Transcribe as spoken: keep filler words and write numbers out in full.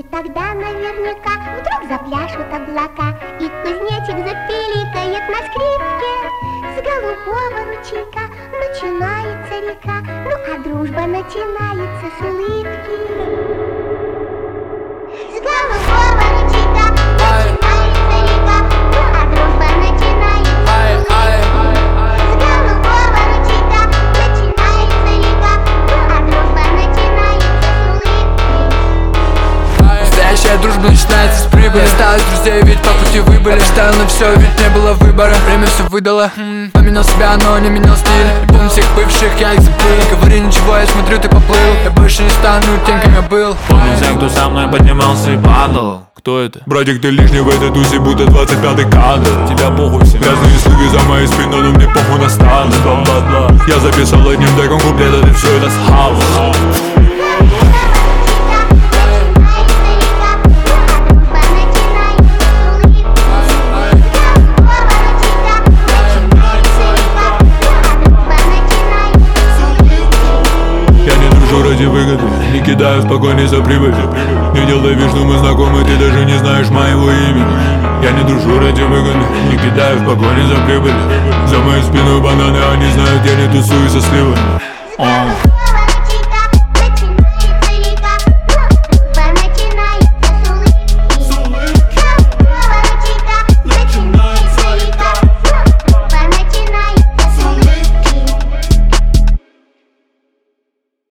Тогда наверняка вдруг запляшут облака, и кузнечик запиликает на скрипке. С голубого ручейка начинается река, ну а дружба начинается с улыбки. С голубого ручейка начинается река, ну а дружба начинается с улыбки. С голубого ручейка начинается река, ну а дружба начинается с улыбки. Настоящая дружба начинается с прибыли. Осталось друзей, ведь по пути выбыли. Ставил на все, ведь не было выбора. Время все выдало. Поменял себя, но не менял стиль. Не помню всех бывших, я их забыл. Не говори ничего, я смотрю, ты поплыл. Я больше не стану тем, кем я был. Помню всех, кто со мной поднимался и падал. Кто это? Братик, ты лишний в этой тусе, будто двадцать пятый кадр. Тебя похуй все. Грязные слуги за моей спиной, но мне похуй на станы. Бла-бла-бла. Я записал одним треком куплет, и все это с хаос. Ради выгоды, не кидаю в погоне за прибылью. Не делай вид, что мы знакомы, ты даже не знаешь моего имени. Я не дружу ради выгоды, не кидаю в погоне за прибылью. За моей спиной бананы, они знают, я не тусую со сливами.